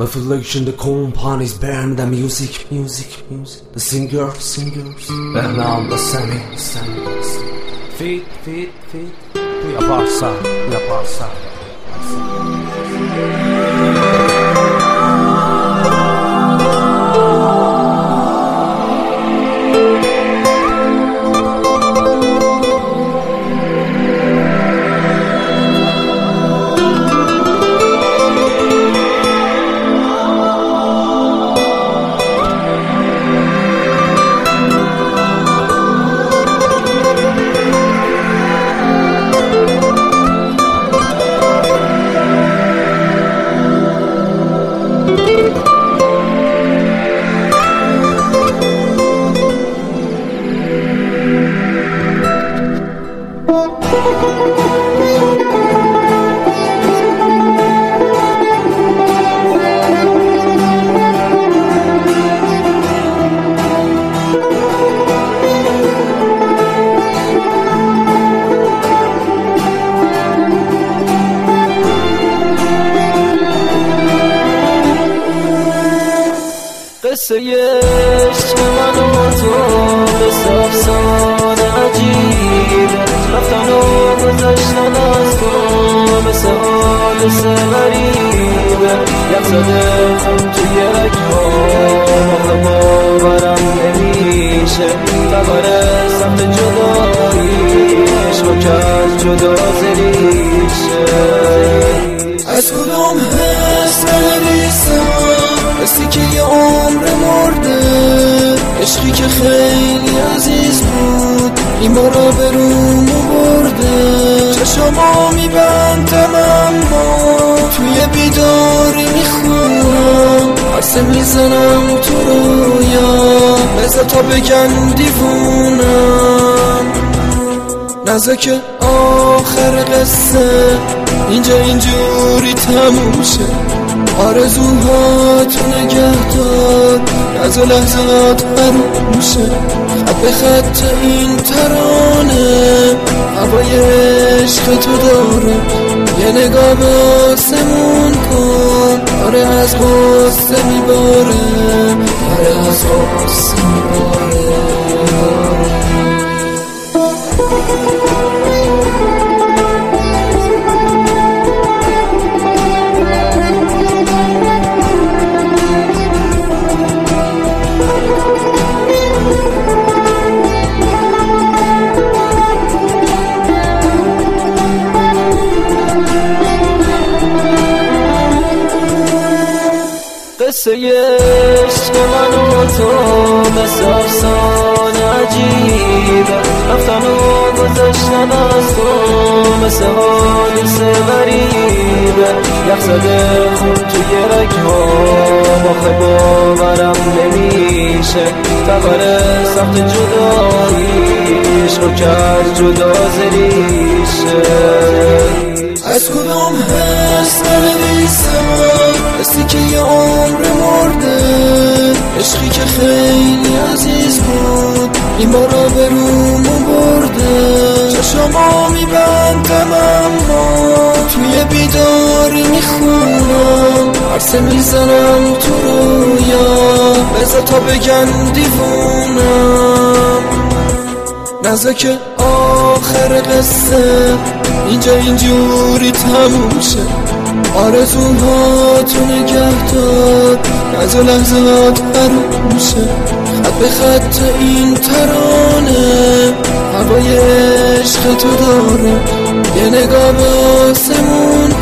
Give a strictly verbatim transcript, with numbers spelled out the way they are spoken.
Reflection, the companies burn the music, music, music. The singer, singers. Bernam, the Sammy, Sammy, feet, feet, feet. We are Barca, we are Barca. قصه عشق من و تو قصه افسانه عجیبه، رفتن و گذشتن از تو مثل حادثه غریبه. یم زده توی رگ‌هام باورم نمیشه، خبر سمت جداییش با کج جدا زریشه. از کدوم حس بنویسم حسی که یه عمر مرده، عشقی که خیلی عزیز بود این بارا به رومو برده. چشمو میبندم اما توی بیداری میخونم، عرصه میزنم تو رویا بذار تا بگن دیوونم. نزا که آخر قصه اینجا اینجوری تموم شه، آرزوهات نگه دار از لحظات حروم شه. خط به خط این ترانه هوای عشق تو داره، یه نگاه به آسمون کن، آره از غصه میباره، آره از غصه میباره. قصه عشق من و تو مثل افسانه عجیبه، رفتن و گذشتن از تو مثل حادثه غریبه. یخ زده خون توی رگ‌هام آخه باورم نمیشه، خبر سخت جداییش با کج جدا زریشه. از کدوم حس بنویسم حسی که یه عمر مرده، عشقی که خیلی عزیز بود این بارا به رومو برده. چشمو میبندم اما توی بیداری میخونم، عرصه میزنم تو رویا بذار تا بگن دیوونم. نزا که آخر قصه اینجا اینجوری تموم شه، آرزوهاتو نگه دار از لحظات حروم شه. خط به خط این ترانه هوای عشق تو داره، یه نگاه به آسمون